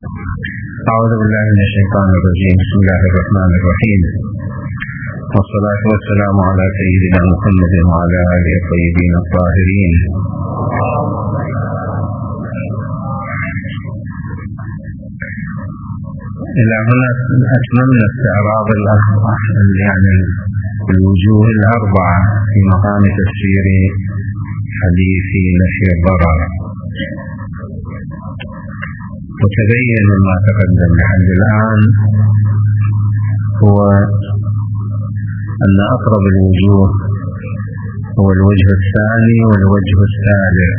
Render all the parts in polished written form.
أعوذ بالله من الشيطان الرجيم. بسم الله الرحمن الرحيم، والصلاة والسلام على سيدنا محمد وعلى آله الطيبين الطاهرين. إلى هنا أتممنا استعراض الوجوه الأربعة في مقام تفسير حديث نفي الضرر، وتبين ما تقدم لحد الآن هو أن أقرب الوجوه هو الوجه الثاني والوجه الثالث،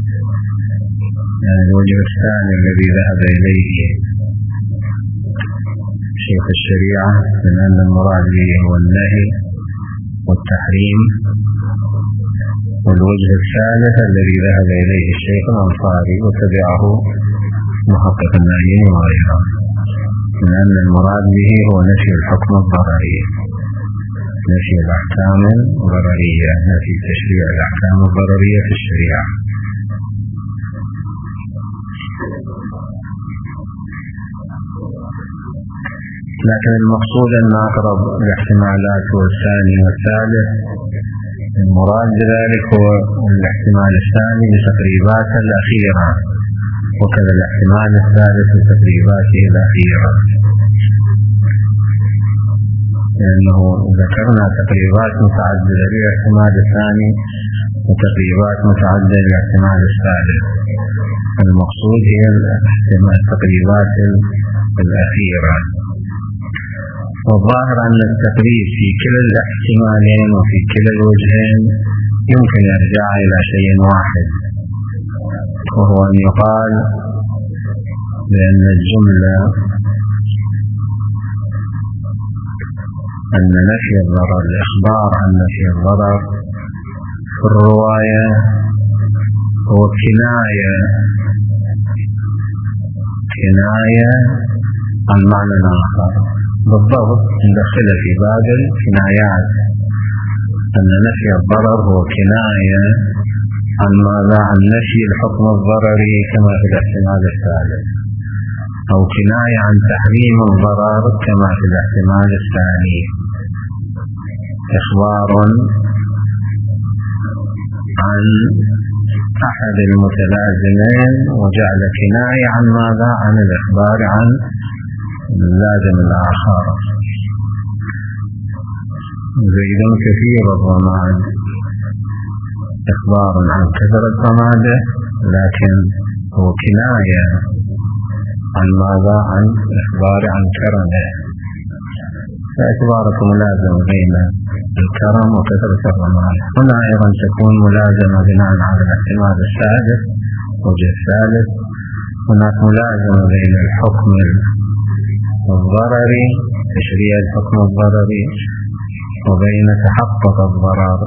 يعني الوجه الثاني الذي ذهب إليه شيخ الشريعة من أن المراد به هو النهي والتحريم، والوجه الثالث الذي ذهب إليه الشيخ الأنصاري وتبعه محقق النهيين وغيره من أن المراد به هو نفي الحكم الضرري، نفي الأحكام الضررية، نفي تشريع الأحكام الضررية في الشريعة. لكن المقصود أن أقرب الاحتمالات هو الثاني والثالث، المراد بذلك هو الاحتمال الثاني بتقريبات الأخيرة، وكذا الاحتمال الثالث بتقريباته الأخيرة، لأنه ذكرنا تقريبات متعددة للاحتمال الثاني وتقريبات متعددة للاحتمال الثالث، المقصود هي التقريبات الأخيرة. والظاهر أن التقريب في كلا الاحتمالين وفي كلا الوجهين يمكن يرجع إلى شيء واحد، وهو أن يقال بأن الجملة أن نفي الضرر، الإخبار عن نفي الضرر في الرواية هو كناية عن معنى آخر، بالضبط ندخل في باب الكنايات أن نفي الضرر هو كناية عن ماذا؟ عن نفي الحكم الضرري كما في الاحتمال الثالث، أو كناية عن تحريم الضرر كما في الاحتمال الثاني، إخبار عن أحد المتلازمين وجعل كناية عن ماذا؟ عن الإخبار عن اللازم الآخر. زيد كثير الرماد، إخبار عن كثرة رماده، لكن هو كناية عن ماذا؟ عن إخبار عن كرمه، فاعتبارك ملازم بين الكرم وكثرة الرماد. هنا أيضا تكون ملازمة بناء على الاحتمال الثالث وجه الثالث، هناك ملازمة بين الحكم الضرري، تشريع الحكم الضرري، وبين تحقق الضرر.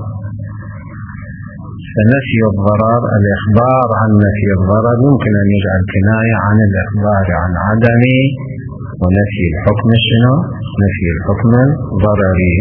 فنفي الضرر، الإخبار عن نفي الضرر يمكن أن يجعل كناية عن الإخبار عن عدم ونفي الحكم شنو؟ نفي الحكم الضرري.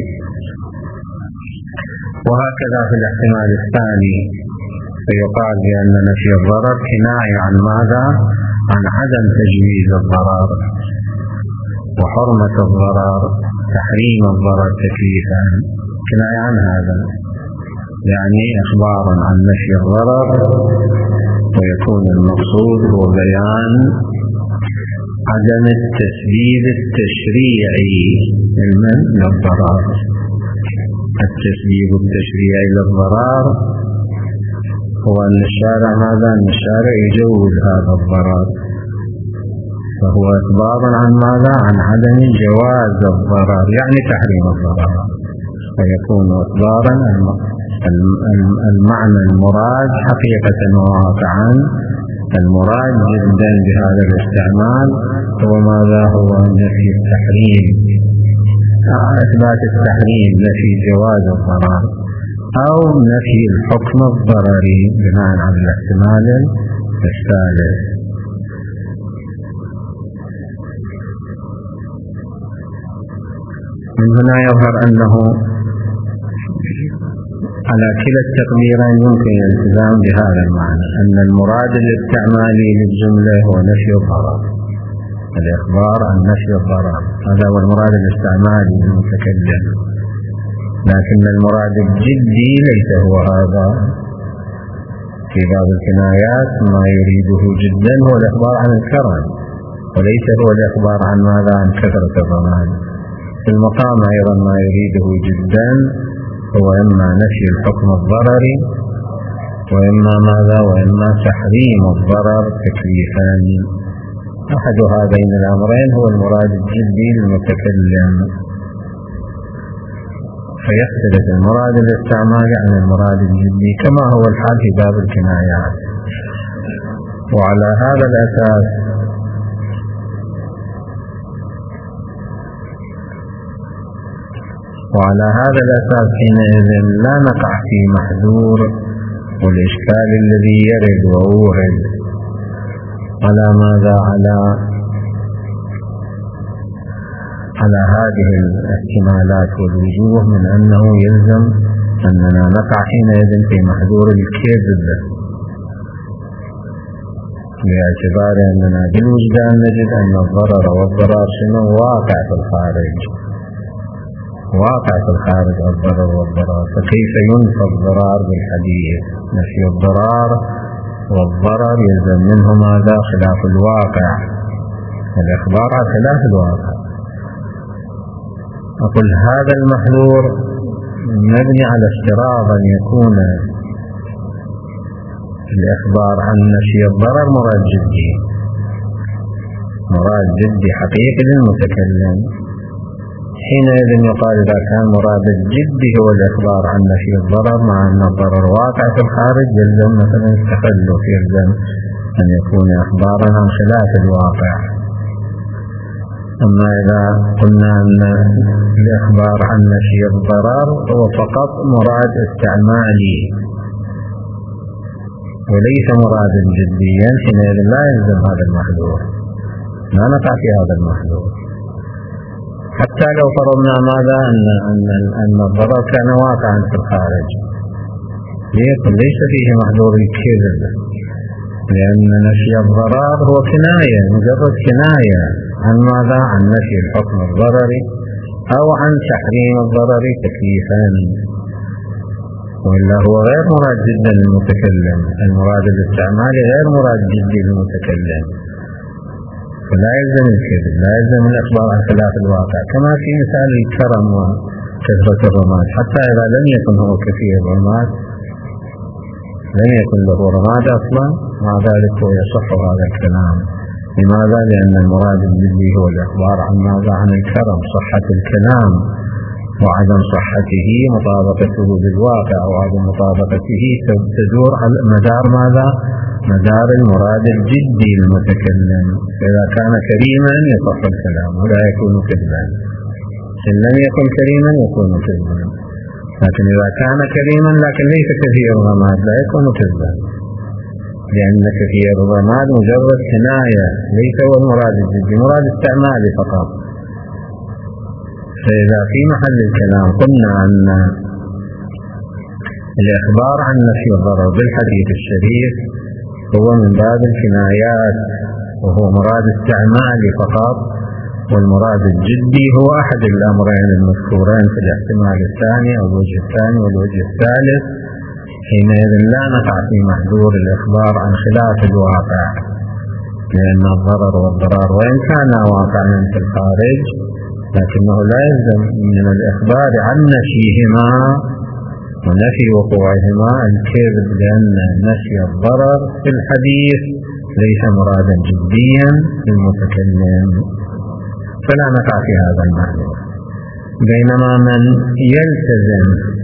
وهكذا في الاحتمال الثاني فيقال بأن نفي الضرر كناية عن ماذا؟ عن عدم تجويز الضرر وحرمة الضرر، تحريم الضرر تكليفا، كناية عن هذا، يعني إخبار عن نفي الضرر، ويكون المقصود هو بيان عدم التسبيب التشريعي للضرر. التسبيب التشريعي للضرر هو أن الشارع ماذا؟ أن الشارع يجوز هذا الضرر، فهو إخبار عن ماذا؟ عن عدم جواز الضرر، يعني تحريم الضرر، فيكون إخبارا المعنى المراد حقيقة وواقعا. المراد جدا بهذا الاستعمال هو ماذا؟ هو نفي التحريم، إثبات التحريم، نفي جواز الضرر، أو نفي الحكم الضرري بناء على الاحتمال الثالث. من هنا يظهر أنه على كلا التقديرين يمكن الالتزام بهذا المعنى، أن المراد الاستعمالي للجملة هو نفي الضرر، الإخبار عن نفي الضرر، هذا هو المراد الاستعمالي للمتكلم، لكن المراد الجدي ليس هو هذا. في بعض الكنايات ما يريده جدا هو الإخبار عن الكرم، وليس هو الإخبار عن ماذا؟ عن كثرة الرماد. في المقام أيضا ما يريده جدا هو إما نفي الحكم الضرري، وإما ماذا؟ وإما تحريم الضرر تكليفا. أحد هذين الأمرين هو المراد الجدي للمتكلم، فيختلف المراد الاستعمالي عن المراد الجدي كما هو الحال في باب الكنايات. وعلى هذا الأساس حينئذ لا نقع في محذور والإشكال الذي يرد وأورد على ماذا؟ على هذه الاحتمالات والوجوه، من أنه يلزم أننا نقع حينئذ في محذور الكذب، باعتبار أننا بالوجدان نجد أن الضرر والضرار شنو؟ واقع في الخارج، واقع في الخارج الضرر والضرار. فكيف ينفى الضرار بالحديث؟ نفي الضرار والضرر يلزم منه ماذا؟ خلاف الواقع، الإخبار على خلاف الواقع. أقول هذا المحذور مبني على افتراض أن يكون الإخبار عن نفي الضرر مراد جدي، مراد جدي حقيقي للمتكلم. حينئذ يقال إذا كان مراد الجدي هو الإخبار عن نفي الضرر مع أن الضرر واقع في الخارج، يلزم مثلا التخلف، يلزم أن يكون إخبارا عن خلاف الواقع. أما إذا قلنا أن الإخبار عن نفي الضرر هو فقط مراد استعمالي وليس مراد جديا، حينئذ لا يلزم هذا المحذور، لا نقع في هذا المحذور. حتى لو فرضنا ماذا؟ أن الضرر كان واقعا في الخارج، ليس فيه محذور الكذب، لأن نفي الضرر هو كناية، مجرد كناية عن ماذا؟ عن نفي الحكم الضرري أو عن تحريم الضرر تكليفا، وإلا هو غير مراد جدا للمتكلم. المراد الاستعمالي غير مراد جدا للمتكلم، فلا يلزم الكذب، لا يلزم الإخبار عن خلاف الواقع. كما في مثال الكرم وكثرة الرماد، حتى إذا لم يكن هو كثير الرماد، لم يكن له رماد أصلا، مع ذلك هو يصح هذا الكلام. لماذا؟ لأن المراد الجدي هو الإخبار عن ماذا؟ عن الكرم، صحة الكلام وعدم صحته مطابقته بالواقع، وعدم مطابقته تدور على مدار ماذا؟ مدار المراد الجدي للمتكلم. فإذا كان كريما يصح الكلام ولا يكون كذبا، إن لم يكن كريما يكون كذبا. لكن إذا كان كريما لكن ليس كثير الرماد لا يكون كذبا، لأن كثير الرماد مجرد كناية، ليس هو المراد الجدي، مراد استعمالي فقط. فإذا في محل الكلام قلنا أن الإخبار عن نفي الضرر بالحديث الشريف هو من باب الكنايات، وهو مراد استعمالي فقط، والمراد الجدي هو أحد الأمرين المذكورين في الاحتمال الثاني أو الوجه الثاني والوجه الثالث، حينئذ لا نقع في محذور الإخبار عن خلاف الواقع، لأن الضرر والضرار وإن كان واقعا في الخارج لكنه لا يلزم من الإخبار عن نفيهما ونفي وقوعهما الكذب، لأن نفي الضرر في الحديث ليس مرادا جديا للمتكلم، فلا نقع في هذا المحذور. بينما من يلتزم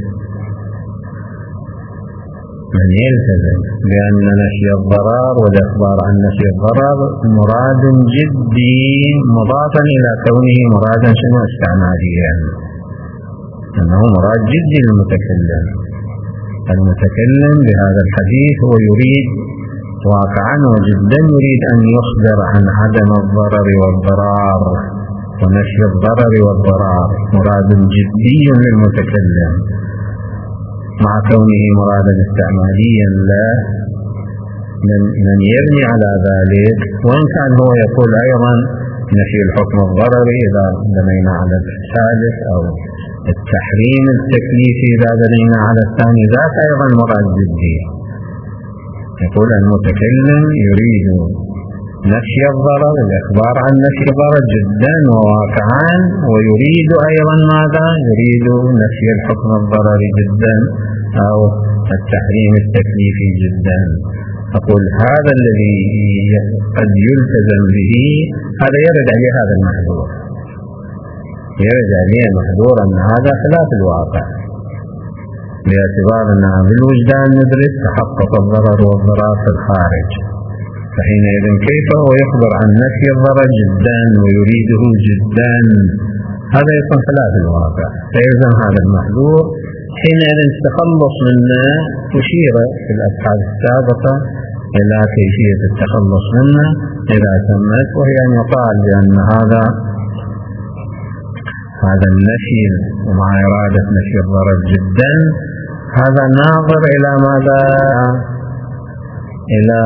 بأن نفي الضرر والإخبار عن نفي الضرر مراد جدي مضافا إلى كونه مرادا شنو؟ استعماليا، أنه مراد جدي للمتكلم. المتكلم بهذا الحديث هو يريد واقعا وجدا يريد أن يخبر عن عدم الضرر والضرار، ونفي الضرر والضرار مراد جدي للمتكلم، مع كونه مرادا استعماليا لا من يبني على ذلك. وإن كان هو يقول أيضا نفي الحكم الضرري إذا بنينا على الثالث، أو التحريم التكليفي إذا بنينا على الثاني، ذاك أيضا مراد جدي. يقول المتكلم يريد نفي الضرر، الإخبار عن نفي الضرر جدا وواقعا، ويريد أيضا ماذا؟ يريد نفي الحكم الضرري جدا أو التحريم التكليفي جدا. أقول هذا الذي قد يلتزم به هذا يرد عليه هذا المحذور، يرد عليه محذور أن هذا خلاف الواقع، باعتبار أننا بالوجدان ندرك تحقق الضرر والضرار في الخارج، فحينئذ كيف هو يخبر عن نفي الضرر جدا ويريده جدا؟ هذا يكون خلاف الواقع، فيلزم هذا المحذور. حينئذ التخلص منه أشير في الأبحاث السابقة إلى كيفية التخلص منه إذا تمت، وهي أن يقال بأن هذا النفي ومع إرادة نفي الضرر جدا هذا ناظر إلى ماذا؟ إلى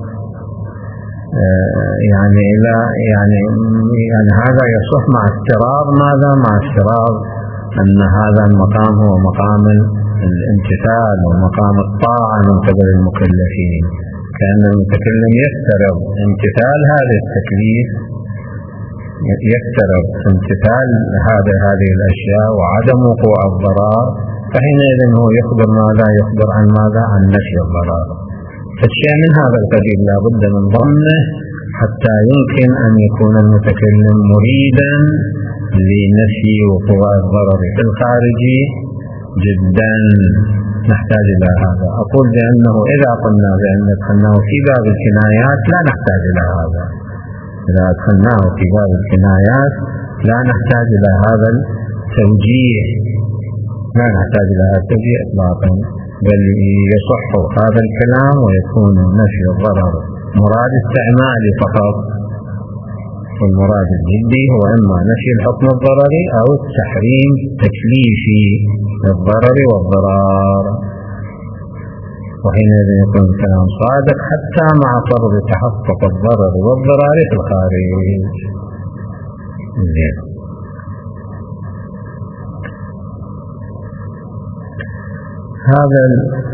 يعني هذا يصح مع افتراض ماذا؟ مع افتراض أن هذا المقام هو مقام الامتثال ومقام الطاعة من قبل المكلفين، كأن المتكلم يفترض امتثال هذا التكليف، يفترض امتثال هذه الأشياء وعدم وقوع الضرر، فحينئذ هو يخبر ماذا؟ يخبر عن ماذا؟ عن نفي الضرر. فالشيء من هذا القبيل لا بد من ضمنه حتى يمكن أن يكون المتكلم مريدا لنفي وقوع الضرر في الخارج جدا، نحتاج إلى هذا. أقول بأنه إذا قلنا بأن أدخلناه في باب الكنايات لا نحتاج إلى هذا، إذا أدخلناه في باب الكنايات لا نحتاج إلى هذا التوجيه، لا نحتاج إلى هذا التوجيه إطلاقا، بل يصح هذا الكلام ويكون نفي الضرر مراد استعمالي فقط، والمراد الجدي هو إما نفي الحكم الضرري أو التحريم التكليفي للضرر والضرار، وحينئذ يكون الكلام صادق حتى مع فرض تحقق الضرر والضرار في الخارج. هذا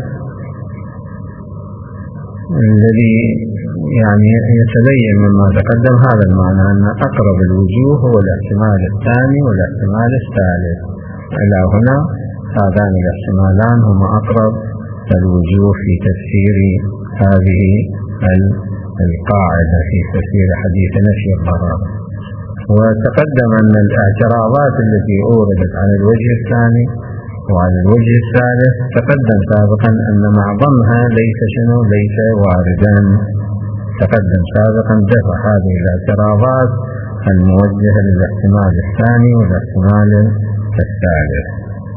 الذي يعني يتبين مما تقدم هذا المعنى أن أقرب الوجوه هو الاحتمال الثاني والاحتمال الثالث. إلى هنا هذان الاحتمالان هما أقرب الوجوه في تفسير هذه القاعدة في تفسير حديث نفي الضرر. وتقدم أن الاعتراضات التي أوردت على الوجه الثاني وعلى الوجه الثالث تقدم سابقا أن معظمها ليس واردا. تقدم سابقا دفع هذه الاعتراضات الموجهة للاحتمال الثاني والاحتمال الثالث.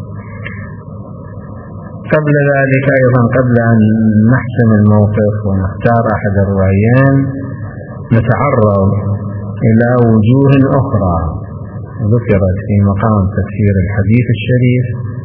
قبل ذلك أيضا، قبل أن نحسم الموقف ونختار أحد الرأيين، نتعرض إلى وجوه أخرى ذكرت في مقام تفسير الحديث الشريف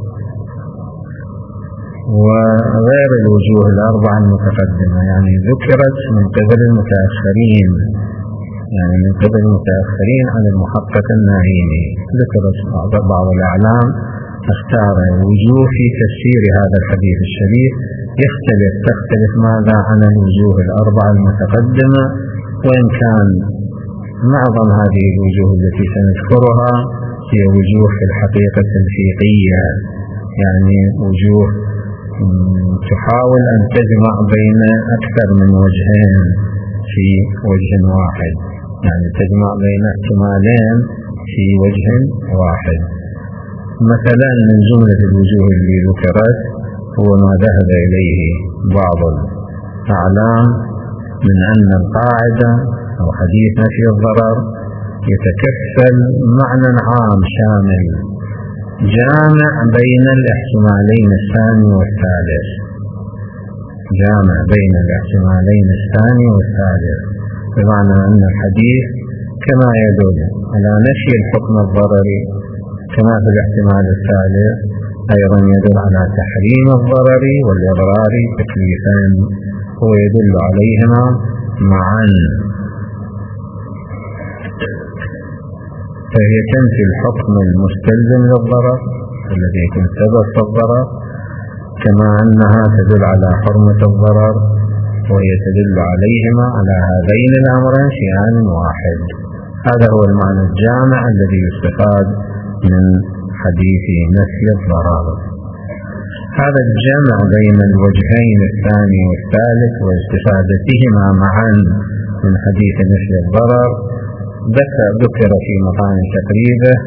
وغير الوجوه الأربعة المتقدمة، يعني ذكرت من قبل المتأخرين، يعني من قبل المتأخرين عن المحقق النعيمي، ذكرت بعض الأعلام اختار وجوه في تفسير هذا الحديث الشريف تختلف ماذا عن الوجوه الأربعة المتقدمة، وإن كان معظم هذه الوجوه التي سنذكرها هي وجوه في الحقيقة الفيقية، يعني وجوه تحاول أن تجمع بين أكثر من وجهين في وجه واحد، يعني تجمع بين احتمالين في وجه واحد. مثلا من جملة الوجوه اللي ذكرت هو ما ذهب إليه بعض الأعلام من أن القاعدة أو حديث نفي الضرر يتكفل معنى عام شامل جامع بين الاحتمالين الثاني والثالث، جامع بين الاحتمالين الثاني والثالث، بمعنى أن الحديث كما يدل على نفي الحكم الضرري كما في الاحتمال الثالث أيضا يدل على تحريم الضرر والإضرار تكليفان، هو يدل عليهما معا. فهي تنفي الحكم المستلزم للضرر الذي يكون سبب في الضرر، كما أنها تدل على حرمة الضرر، وهي تدل عليهما على هذين الأمرين في آن واحد. هذا هو المعنى الجامع الذي يستفاد من حديث نفي الضرر. هذا الجمع بين الوجهين الثاني والثالث واستفادتهما معا من حديث نفي الضرر ذكر في مقام تقريبه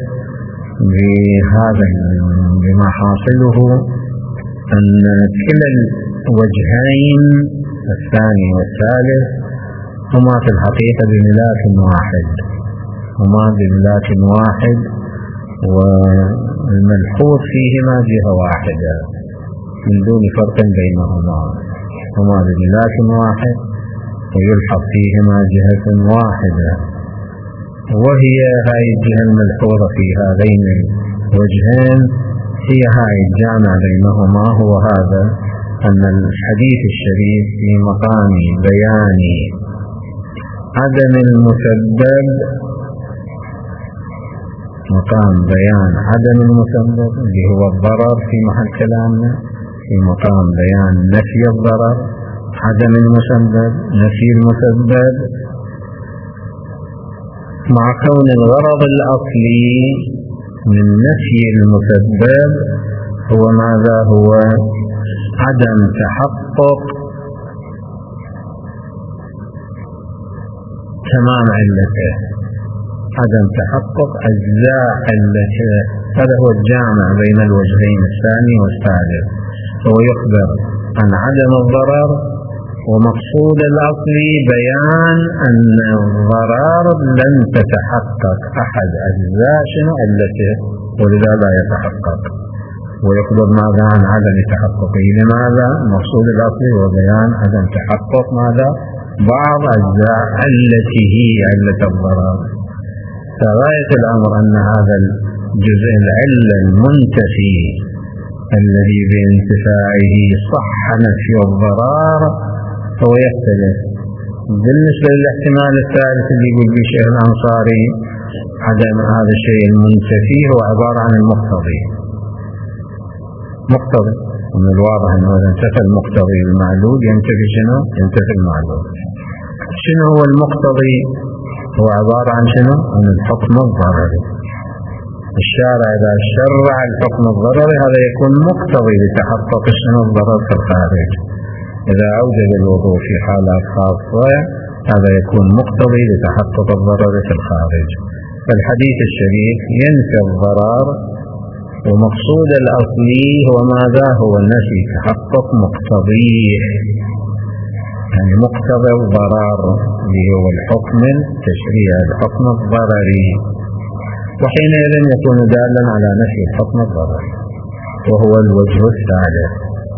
بما حاصله أن كلا الوجهين الثاني والثالث هما في الحقيقة بملاك واحد، والملحوظ فيهما جهة واحدة من دون فرق بينهما، هما بملاك واحد ويلحظ فيهما جهة واحدة، وهي هاي الجهة الملحوظة في هذين الوجهين هي هاي الجامع بينهما، هو هذا أن الحديث الشريف في مقام بيان عدم المسبب، مقام بيان عدم المسبب اللي هو الضرر في محل كلامنا، في مقام بيان نفي الضرر عدم المسبب نفي المسبب، مع كون الغرض الأصلي من نفي المسبب هو ماذا؟ هو عدم تحقق تمام علته، عدم تحقق أجزاء علته. هذا هو الجامع بين الوجهين الثاني والثالث، هو يخبر عن عدم الضرر، ومقصود الأصلي بيان أن الضرر لن تتحقق أحد أجزاء علته، ولذا لا يتحقق، ويخبر ماذا؟ عن عدم تحققه. لماذا؟ المقصود الأصلي هو بيان عدم تحقق ماذا؟ بعض أجزاء علته علة الضرر. فغاية الأمر أن هذا الجزء العلة المنتفي الذي بانتفاعه صح نفي الضرر هو يختلف بالنسبة للاحتمال الثالث اللي يقول به الشيخ الأنصاري عدم هذا الشيء المنتفي هو عبارة عن المقتضي. ومن الواضح أنه إذا انتفى المقتضي المعلول ينتفي شنو؟ ينتفي المعلول. شنو هو المقتضي؟ هو عبارة عن شنو؟ عن الحكم الضرري. الشارع إذا شرع الحكم الضرري هذا يكون مقتضي لتحقق شنو؟ الضرر في الخارج. إذا أوجد الوضوء في حالات خاصة هذا يكون مقتضي لتحقق الضرر في الخارج. فالحديث الشريف ينفي الضرر، ومقصود الأصلي هو ماذا؟ هو نفي تحقق مقتضيه، يعني مقتضى الضرر اللي هو الحكم التشريعي الحكم الضرري، وحينئذ يكون دالا على نفي الحكم الضرري، وهو الوجه الثالث.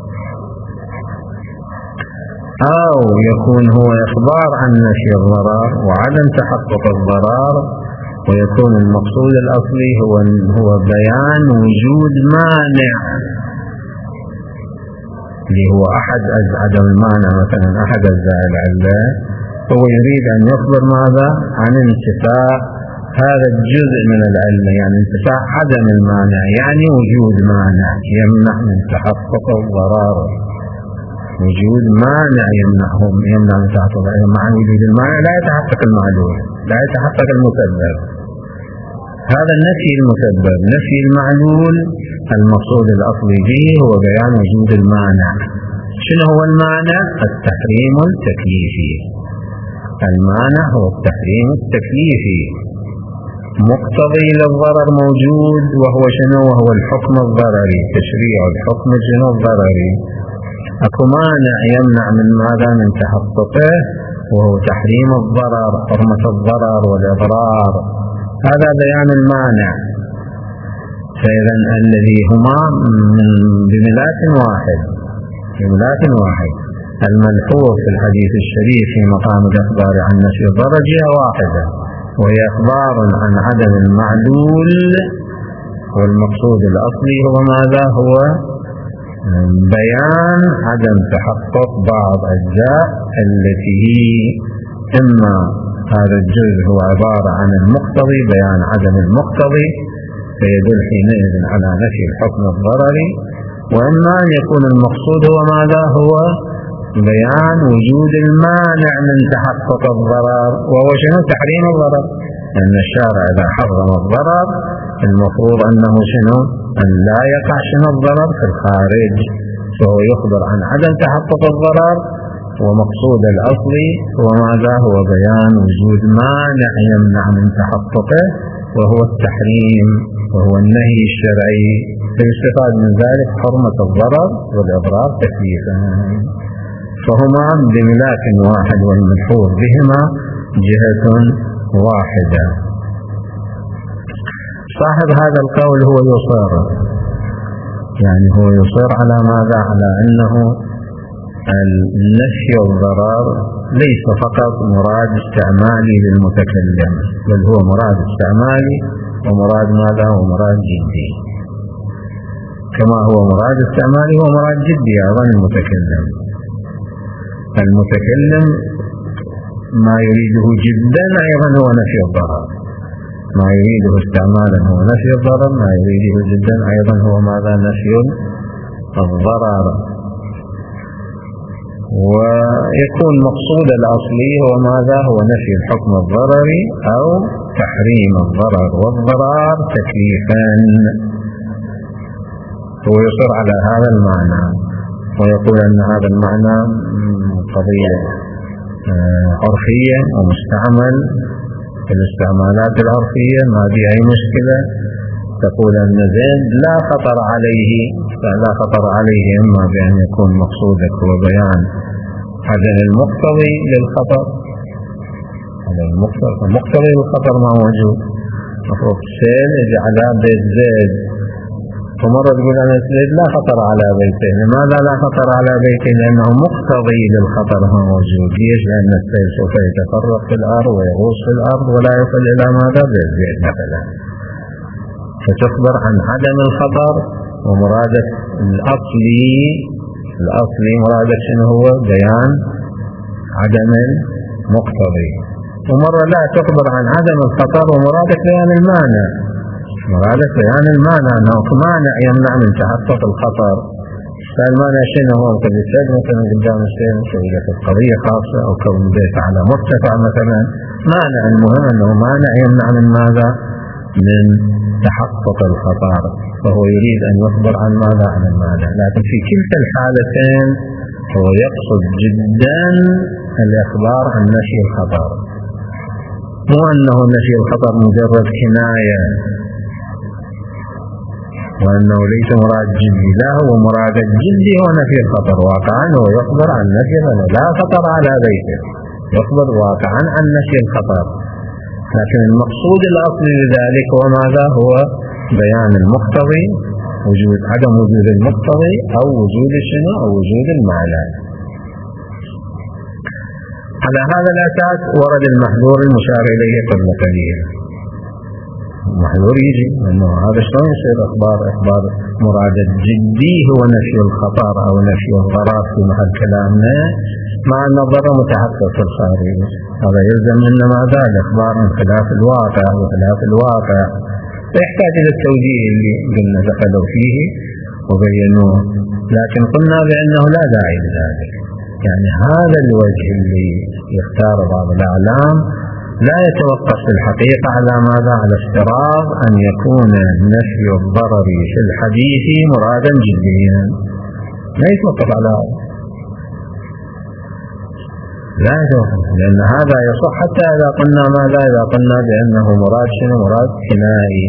أو يكون هو إخبار عن نفي الضرر وعدم تحقق الضرر، ويكون المقصود الأصلي هو بيان وجود مانع، اللي هو أحد عدم المانع مثلا أحد أجزاء العلة، هو يريد أن يخبر ماذا؟ عن انتفاء هذا الجزء من العلة، يعني انتفاء عدم المانع، يعني وجود مانع يمنع من تحقق الضرر، وجود مانع يمنع من تحقق. مع وجود المانع لا يتحقق المعلول، لا يتحقق المسبب. هذا النفي المسبب نفي المعلول، المقصود الأصلي به هو بيان وجود المانع. شنو هو المانع؟ التحريم التكليفي. المانع هو التحريم التكليفي، مقتضي للضرر موجود، وهو شنو؟ وهو الحكم الضرري، تشريع الحكم شنو؟ الضرري. اكو مانع يمنع من ماذا؟ من تحققه، وهو تحريم الضرر، حرمة الضرر والإضرار، هذا بيان المانع. فإذا الذي هما بملاك واحد، الملحوظ في الحديث الشريف في مقام الإخبار عن نفي الضرر جهة واحدة، وهي إخبار عن عدم المعلول، والمقصود الأصلي هو ماذا؟ هو بيان عدم تحقق بعض أجزاء التي هي إما هذا الجزء هو عبارة عن المقتضي، بيان عدم المقتضي، فيدل حينئذ على نفي الحكم الضرري. وإما أن يكون المقصود هو ماذا؟ هو بيان وجود المانع من تحقق الضرر، وهو شنو؟ تحريم الضرر، لأن الشارع إذا حرم الضرر المفروض أنه شنو؟ أن لا يقع شنو الضرر في الخارج، فهو يخبر عن عدم تحقق الضرر، ومقصود الأصلي هو ماذا؟ هو بيان وجود مانع يمنع من تحققه، وهو التحريم، وهو النهي الشرعي، فيستفاد من ذلك حرمة الضرر والإضرار تكليفا، فهما بملاك واحد والملحوظ بهما جهة واحدة. صاحب هذا القول هو يصر، يعني هو يصر على ماذا؟ على أنه النفي الضرر ليس فقط مراد استعمالي للمتكلم، بل هو مراد استعمالي ومراد ماذا؟ ومراد جدي، كما هو مراد استعمالي ومراد جدي أيضا المتكلم. المتكلم ما يريده جدا أيضا هو نفي الضرر، ما يريده استعمالا هو نفي الضرر، ما يريده جدا أيضا هو ماذا؟ نفي الضرر. ويكون مقصود الأصلي هو ماذا؟ هو نفي الحكم الضرري أو تحريم الضرر والضرار تكليفا. هو يصر على هذا المعنى ويقول أن هذا المعنى قضية عرفية ومستعمل في الاستعمالات العرفية، ما في أي مشكلة. تقول أن زيد لا خطر عليه، فلا خطر عليه إما بأن يكون مقصودك هو بيان عدم المقتضي للخطر، هذا المقتضي للخطر ما موجود. مفروض سيل يجي على بيت زيد، ومرة تقول أن زيد لا خطر على بيته. لماذا لا خطر على بيته؟ لأنه مقتضي للخطر ما موجود. ليش؟ لأن السيل سوف يتفرق في الأرض ويغوص في الأرض ولا يصل إلى ماذا؟ بيت زيد مثلا. فتخبر عن عدم الخطر، ومرادك الأصلي مرادك شنو هو؟ بيان عدم المقتضي. ومرة لا تخبر عن عدم الخطر ومرادك بيان المانع، مرادك بيان المانع أنه مانع يمنع من تحقق الخطر. فالمانع شنو هو؟ قد يسأل مثلا قدام السير إذا في قضية خاصة أو كون بيت على مرتفع مثلا، مانع المهم أنه مانع يمنع من ماذا؟ من تحقق الخطر، فهو يريد أن يخبر عن ماذا؟ عن المانع. لكن في كلتا الحالتين هو يقصد جدا الإخبار عن نفي الخطر، مو أنه نفي الخطر مجرد كناية وأنه ليس مراد جدي، لا، هو مراد الجدي هو نفي الخطر واقعا، هو يخبر عن نفي لا خطر على بيته، يخبر واقعا عن نفي الخطر. لكن المقصود الأصلي لذلك هو ماذا؟ هو بيان المقتضي، عدم وجود المقتضي أو وجود شنو؟ أو وجود المعنى. على هذا الأساس ورد المحذور المشار إليه قبل قليل. المحذور يجي أنه هذا شلون يصير إخبار مراد الجدي هو نفي الخطر أو نفي الضرر في محل كلامنا، مع أن الضرر متحقق في الخارج. هذا يلزم منا ماذا؟ الإخبار من خلاف الواقع وخلاف الواقع، فيحتاج إلى التوجيه اللي قلنا دخلوا فيه وبينوه. لكن قلنا بأنه لا داعي لذلك، يعني هذا الوجه اللي يختار بعض الأعلام لا يتوقف في الحقيقة على ماذا؟ على افتراض أن يكون نفي الضرر في الحديث مرادا جديا، لا يتوقف على لا يتوقف، لأن هذا يصح حتى إذا قلنا ماذا؟ إذا قلنا بأنه مراد شنو؟ مراد كنائي،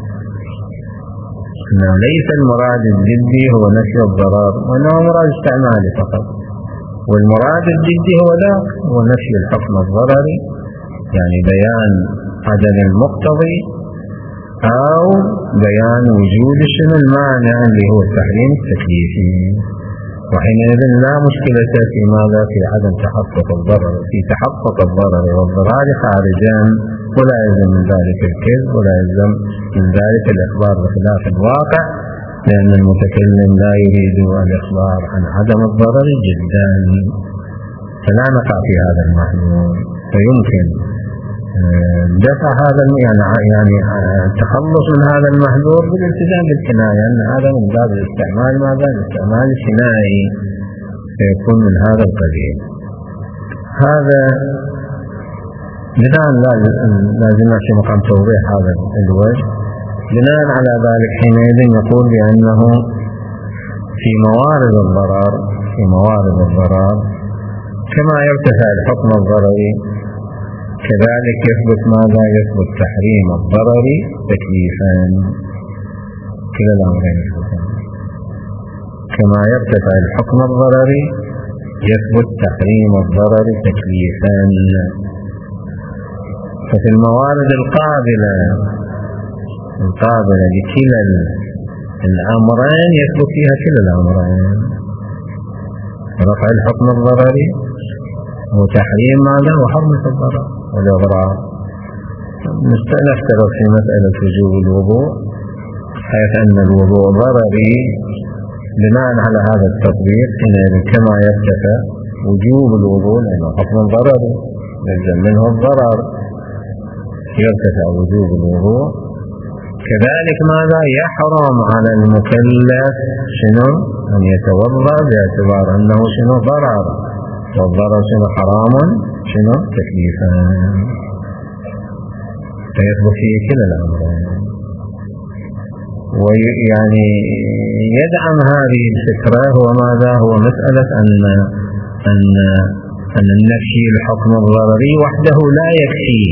أنه ليس المراد الجدي هو نفي الضرر، وأنه مراد استعمالي فقط، والمراد الجدي هو لا، هو نفي الحكم الضرري، يعني بيان عدم المقتضي أو بيان وجود شنو؟ المانع اللي هو التحريم التكليفي. وحينئذ لا مشكلة في ماذا؟ في عدم تحقق الضرر، في تحقق الضرر والضرار خارجا، ولا يلزم من ذلك الكذب ولا يلزم من ذلك الإخبار بخلاف الواقع، لأن المتكلم لا يريد الإخبار عن عدم الضرر جدا، فلا نقع في هذا المحذور. فيمكن دفع هذا يعني التخلص من هذا المحذور بالالتزام بالكناية، أن هذا من باب الاستعمال ماذا؟ الاستعمال الكنائي سيكون من هذا القبيل. هذا بناء لازم في مقام توضيح هذا الوجه. بناء على ذلك حينئذ يقول بأنه في موارد الضرر كما يرتفع الحكم الضرري كذلك يثبت ماذا؟ يثبت تحريم الضرر تكليفا. كلا الأمرين كما يرتفع الحكم الضرري يثبت تحريم الضرر تكليفا. ففي الموارد القابلة لكلا الأمرين يثبت فيها كلا الأمرين، رفع الحكم الضرري وتحريم ماذا؟ وحرمة الضرر والإضرار. نفترض في مسألة وجوب الوضوء حيث أن الوضوء ضرري بناء على هذا التطبيق كما يرتفع وجوب الوضوء لأنه حكم ضرري يلزم منه الضرر يرتفع وجوب الوضوء، كذلك ماذا؟ يحرم على المكلف شنو؟ أن يتوضأ باعتبار أنه شنو؟ ضرر، والضرر شنو؟ حرام شنو؟ تكليفا. فيثبت فيه كلا الأمرين. ويعني يدعم هذه الفكرة هو ماذا؟ هو مسألة أن النفي الحكم الضرري وحده لا يكفي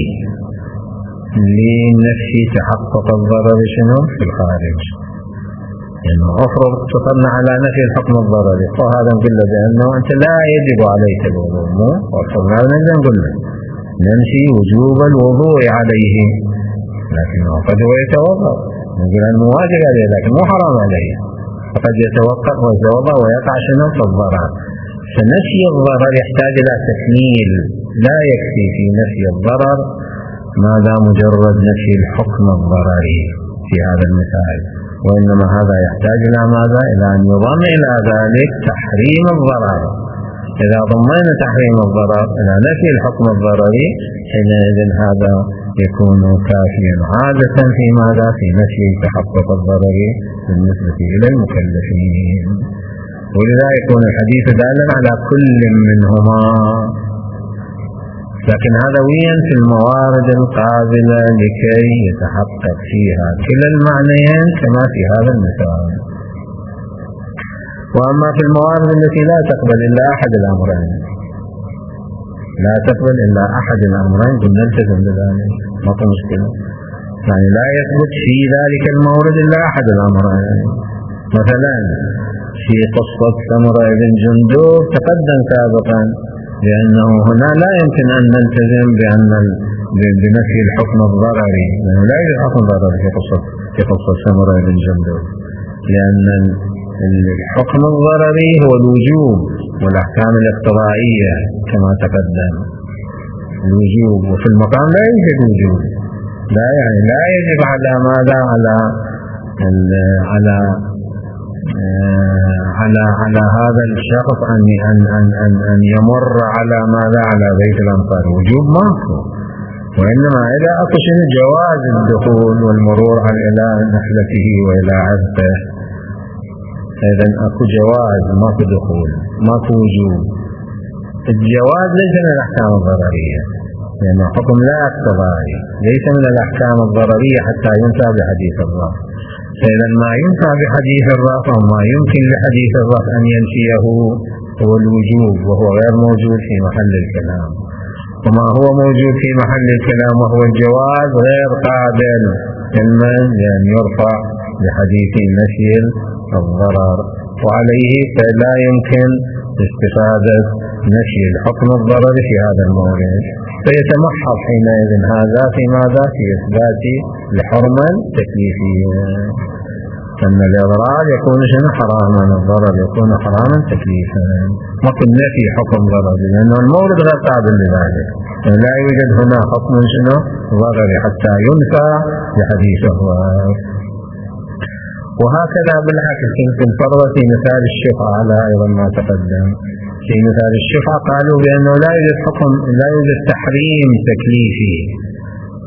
لنفي تحقق الضرر شنو؟ في الخارج. يعني أفرض اتصلنا على نفي الحكم الضرري وهذا نقول له بأنه أنت لا يجب عليك الوضوء، وأفرضنا هذا نقول له ننفي وجوب الوضوء عليه، لكنه قد هو يتوضأ، نقول أنه واجب عليه لكن مو حرام عليه، فقد يتوقف ويتوضأ ويقع شنو؟ في الضرر. فنفي الضرر يحتاج إلى تكميل، لا يكفي في نفي الضرر ماذا؟ مجرد نفي الحكم الضرري في هذا المثال، وإنما هذا يحتاج إلى ماذا؟ إلى أن يضم إلى ذلك تحريم الضرر. إذا ضمينا تحريم الضرر إلى نفي الحكم الضرري حينئذ هذا يكون كافيا عادة في ماذا؟ في نفي تحقق الضرر بالنسبة إلى المكلفين. ولذا يكون الحديث دالا على كل منهما، لكن هذا وين؟ في الموارد القابلة لكي يتحقق فيها كلا المعنيين كما في هذا المثال. وأما في الموارد التي لا تقبل إلا أحد الأمرين، قلنا نلتزم بذلك ما في مشكلة، يعني لا يثبت في ذلك المورد إلا أحد الأمرين. مثلا في قصة سمرة بن جندب تقدم سابقا لأنه هنا لا يمكن أن نلتزم بنفي الحكم الضرري، لأنه لا يوجد حكم ضرري في قصة سمرة بن جندب، لأن الحكم الضرري هو الوجوب والأحكام الاقتضائية كما تقدم الوجوب، وفي المقام لا يوجد وجوب، لا يجب على ماذا؟ على هذا الشخص أن يمر على ماذا؟ على بيت الأنصار، وجوب ماكو، وإنما إذا أكشن جواز الدخول والمرور إلى نحلته وإلى عزته، إذا أكو جواز ماكو دخول ماكو وجوب. الجواز ليس من الأحكام الضررية لأنه حكم لا اقتضائي، ليس من الأحكام الضررية حتى ينفع بحديث الرأس. فإذا ما ينفع بحديث الرأس أو ما يمكن لحديث الرأس أن ينفيه هو الوجوب، وهو غير موجود في محل الكلام، وما هو موجود في محل الكلام وهو الجواز غير قابل لأن يرفع بحديث نفي الضرر، وعليه فلا يمكن استفادة نفي الحكم الضرر في هذا المورد، فيتمحض حينئذ هذا في ماذا؟ في إثبات لحرمة تكليفية، أن الإضرار يكون شنو؟ حراما، الضرر يكون حراما تكليفا، ما قلنا في حكم ضرر لأنه المورد غير قابل لذلك، لا يوجد هنا حكم شنو؟ ضرر حتى ينفع بحديث الرأس. وهكذا بالعكس يمكن فرض في مثال الشفعة على أيضا ما تقدم. في مثال الشفعة قالوا بأنه لا يوجد تحريم تكليفي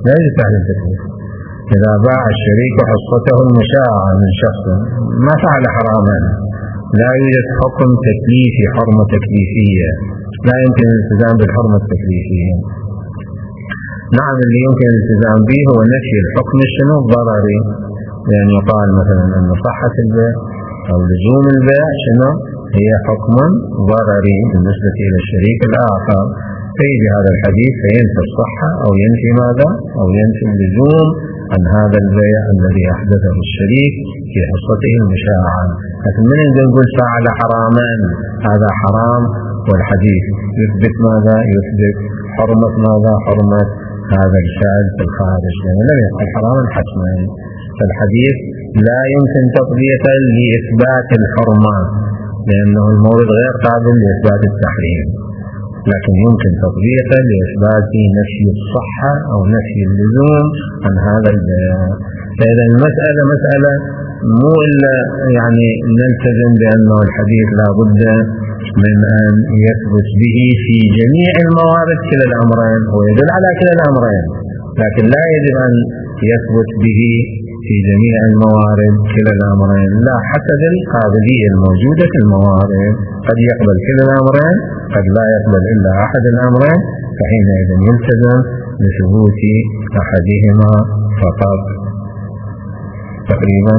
لا يوجد تحريم تكليف. إذا باع الشريك حصته المشاعة من شخص ما فعل حراما، لا يوجد حكم تكليفي، حرمة تكليفية، لا يمكن الالتزام بالحرمة التكليفية. نعم، اللي يمكن الالتزام به هو نفي الحكم شنو الضرري، لأن يقال مثلا أن صحة البيع أو لزوم البيع شنو هي حكم ضرري بالنسبة إلى الشريك الآخر، فيجي هذا الحديث فينفي الصحة أو ينفي ماذا؟ أو ينفي اللزوم عن هذا البيع الذي أحدثه الشريك في حصته المشاعة. لكن من نقول فعل حراما، هذا حرام، والحديث يثبت ماذا؟ يثبت حرمة ماذا؟ حرمة هذا الفعل في الخارج، لأنه لم يفعل حراما حتما. فالحديث لا يمكن تطبيقه لإثبات الحرمة، لأنه المورد غير قابل لإثبات التحريم، لكن يمكن تطبيقه لإثبات نفي الصحة أو نفي اللزوم عن هذا البيع. فإذا المسألة مسألة مو إلا يعني نلتزم بأنه الحديث لا بد من أن يثبت به في جميع الموارد كلا الأمرين، هو يدل على كلا الأمرين، لكن لا يجب أن يثبت به في جميع الموارد كلا الأمرين، لا، حسب القابلية الموجودة في الموارد، قد يقبل كلا الأمرين، قد لا يقبل إلا أحد الأمرين، فحينئذ يلتزم بثبوت أحدهما فقط. تقريبا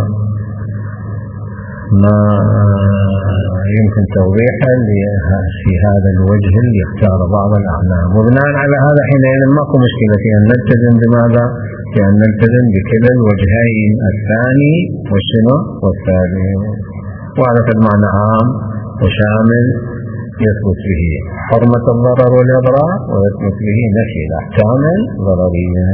ما يمكن توضيحه في هذا الوجه اللي يختار بعض الأعلام، وبناء على هذا حينئذ ماكو مشكلة في أن نلتزم بماذا؟ في أن نلتزم بكلا الوجهين الثاني والشنو والثالث، وهذا في المعنى عام وشامل، يثبت به حرمة الضرر والإضرار، ويثبت به نفي الأحكام الضررية،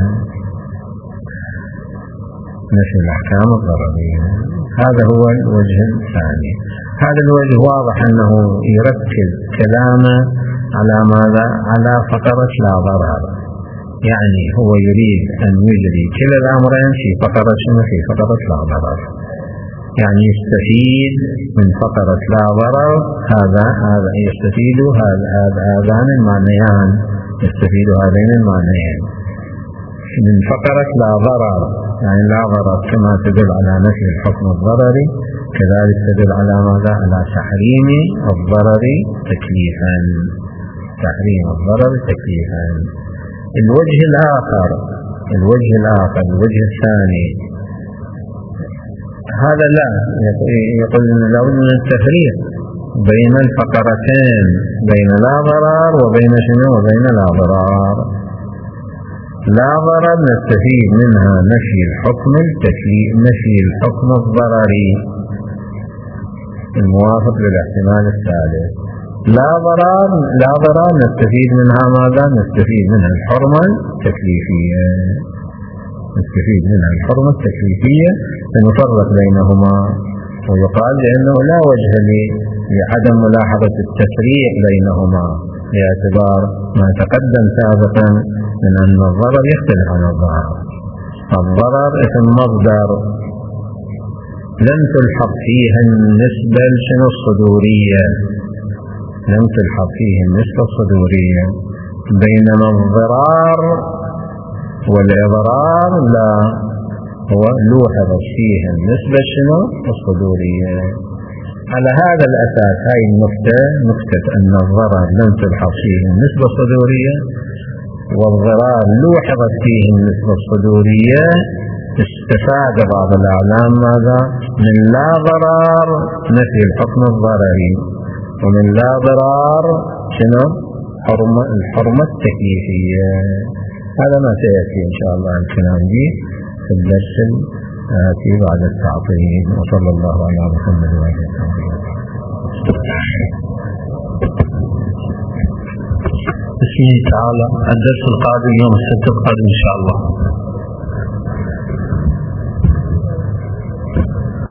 نفي الأحكام الضررية. هذا هو الوجه الثاني. هذا الوجه واضح أنه يركز كلامه على ماذا؟ على فقرة لا ضرر، يعني هو يريد أن يجري كلا الأمرين في فقرة شنو؟ في فقرة لا ضرر، يعني يستفيد من فقرة لا ضرر. هذا يستفيد هذان المعنيان، يستفيد هذين المعنيين من فقرة لا ضرر، يعني لا ضرر كما تدل على نفي الحكم الضرري، كذلك تدل على ماذا؟ على تحريم الضرر تكليفا، تحريم الضرر تكليفا. الوجه الآخر، الوجه الثاني، هذا لا يقول أن لا بد من التفريق بين الفقرتين، بين لا ضرر وبين شنو؟ وبين لا ضرر. لا ضرر نستفيد منها نفي الحكم التكليف، نفي الحكم الضرري الموافق للاحتمال الثالث. لا ضرر نستفيد منها ماذا؟ نستفيد منها الحرمة التكليفية، نستفيد منها الحرمة التكليفية، فنفرق بينهما، ويقال لأنه لا وجه لعدم ملاحظة التفريق بينهما، باعتبار ما تقدم سابقا من أن الضرر يختلف عن الضرر. الضرر اسم مصدر لم تلحق فيها النسبة شنو الصدورية، لم تلحق فيه النسبة الصدورية، بينما الضرار والإضرار لا، هو لوحظ فيه النسبة شنو الصدورية. على هذا الأساس هاي نقطة أن الضرر لم تلحق فيه النسبة الصدورية والضرار لوحظت فيه النسبة الصدورية، استفاد بعض الأعلام ماذا؟ من لا ضرار نفي الحكم الضرري، ومن لا ضرار شنو؟ الحرمة التكليفية. هذا ما سيأتي إن شاء الله الكلام به في الدرس الآتي بعد التعطيل. وصلى الله على محمد وعلى آله بسم الله تعالى. الدرس القادم يوم السبت القادم إن شاء الله.